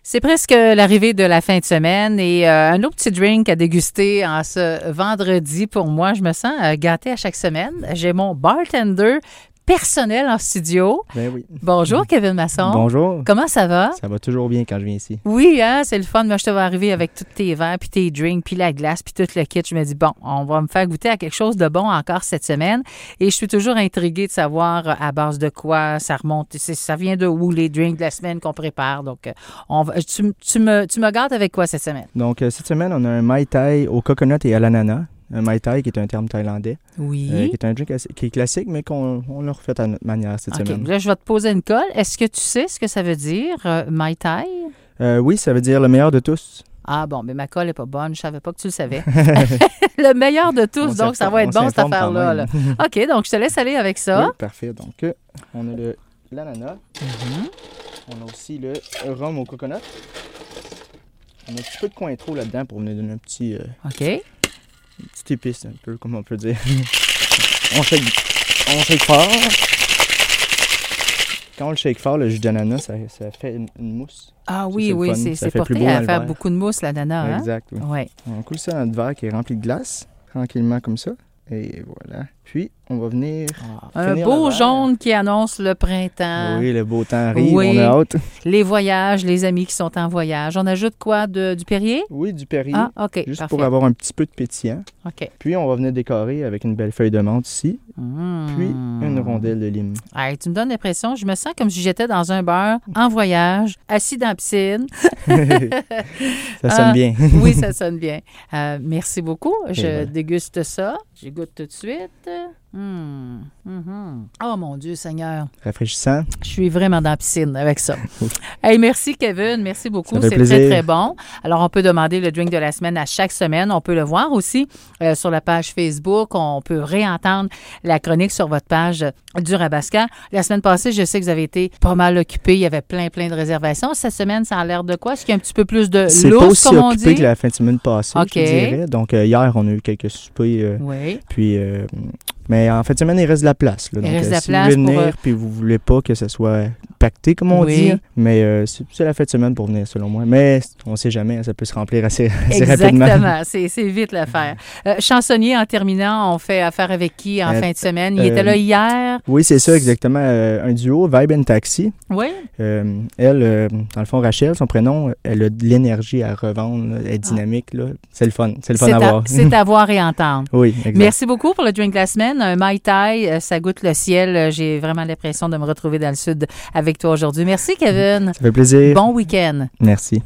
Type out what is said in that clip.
C'est presque l'arrivée de la fin de semaine et un autre petit drink à déguster en ce vendredi. Pour moi, je me sens gâtée à chaque semaine. J'ai mon bartender personnel en studio. Ben oui. Bonjour, Kevin Masson. Bonjour. Comment ça va? Ça va toujours bien quand je viens ici. Oui, hein, c'est le fun. Moi, je te vois arriver avec tous tes verres, puis tes drinks, puis la glace, puis tout le kit. Je me dis, bon, on va me faire goûter à quelque chose de bon encore cette semaine. Et je suis toujours intriguée de savoir à base de quoi ça remonte. Ça vient de où, les drinks de la semaine qu'on prépare. Donc, tu me gâtes avec quoi cette semaine? Donc, cette semaine, on a un Mai Tai au coconut et à l'ananas. Un Mai Tai qui est un terme thaïlandais. Oui. Qui est un drink qui est classique, mais qu'on l'a refait à notre manière cette semaine. Là, je vais te poser une colle. Est-ce que tu sais ce que ça veut dire, Mai Tai? Oui, ça veut dire le meilleur de tous. Ah bon, mais ma colle n'est pas bonne. Je savais pas que tu le savais. Le meilleur de tous, donc ça va être bon cette affaire-là. Là. OK, donc je te laisse aller avec ça. Oui, parfait. Donc, on a l'ananas. On a aussi le rhum au coconut. On a un petit peu de cointreau là-dedans pour venir donner un petit... OK. Une petite épice, un peu, comme on peut dire. on shake fort. Quand on le shake fort, le jus d'ananas, ça fait une mousse. Ah oui, c'est porté à faire beaucoup de mousse, l'ananas. Hein? Exact, oui. Ouais. On coule ça dans notre verre qui est rempli de glace, tranquillement comme ça. Et voilà. Puis, on va venir... un beau jaune qui annonce le printemps. Oui, le beau temps arrive, oui. On a hâte. Les voyages, les amis qui sont en voyage. On ajoute quoi? Du Perrier? Oui, du Perrier. Ah, OK, juste parfait. pour avoir un petit peu de pétillant. OK. Puis, on va venir décorer avec une belle feuille de menthe ici. Puis, une rondelle de lime. Hey, tu me donnes l'impression, je me sens comme si j'étais dans un bar, en voyage, assis dans la piscine. Ça sonne bien. Oui, ça sonne bien. Merci beaucoup. Je déguste ça. Je goûte tout de suite. Oh mon Dieu Seigneur. Rafraîchissant. Je suis vraiment dans la piscine avec ça. Hey, merci Kevin, merci beaucoup. C'est plaisir. Très, très bon. Alors, on peut demander le drink de la semaine à chaque semaine. On peut le voir aussi sur la page Facebook. On peut réentendre la chronique sur votre page du Rabasca. La semaine passée, je sais que vous avez été pas mal occupés. Il y avait plein de réservations. Cette semaine, ça a l'air de quoi? Est-ce qu'il y a un petit peu plus de lousse, comme on dit? C'est pas aussi occupé que la fin de semaine passée, je dirais. Donc, hier, on a eu quelques soupers. Oui. Puis... mais en fin de semaine, il reste de la place. Là. Donc, il reste de la si place vous voulez venir puis vous voulez pas que ce soit pacté, comme on dit, mais c'est la fin de semaine pour venir, selon moi. Mais on ne sait jamais, ça peut se remplir assez rapidement. Exactement, c'est vite l'affaire. Chansonnier, en terminant, on fait affaire avec qui en fin de semaine? Il était là hier? Oui, c'est ça, exactement. Un duo, Vibe and Taxi. Oui. Elle, dans le fond, Rachel, son prénom, elle a de l'énergie à revendre, là, elle est dynamique. Là. C'est le fun à voir. C'est à voir et entendre. Oui, exact. Merci beaucoup pour le drink de la semaine. Un Mai Tai, ça goûte le ciel. J'ai vraiment l'impression de me retrouver dans le sud avec toi aujourd'hui. Merci, Kevin. Ça fait plaisir. Bon week-end. Merci.